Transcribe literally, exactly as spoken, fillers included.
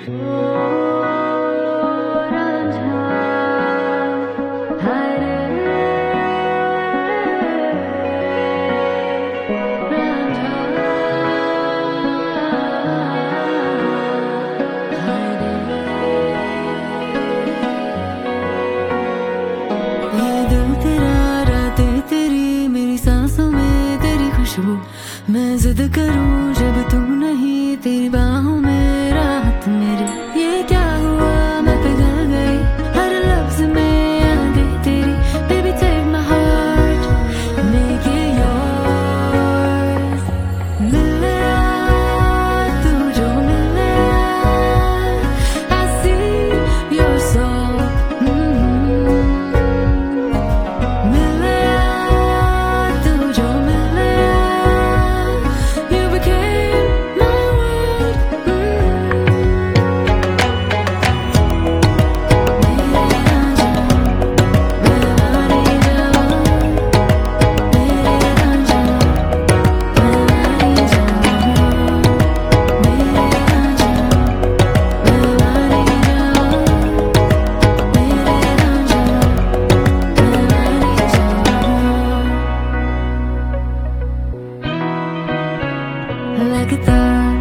मैं जिद करूं जब तू नहीं, तेरी बाहों में राहत मेरी। ये क्या हुआ, मैं पिघल गई हर लफ्ज में यादें तेरी। Baby take my heart, make it yours। मिल आ तू जो मिल आ, I see your soul। मिल आ तू जो मिल आ, you became my world। मेरे रांझा मैं मारी जाऊं, मेरे रांझा मैं मारी जाऊं, मेरे रांझा मैं मारी जाऊं, मेरे रांझा मैं मारी जाऊं। लगता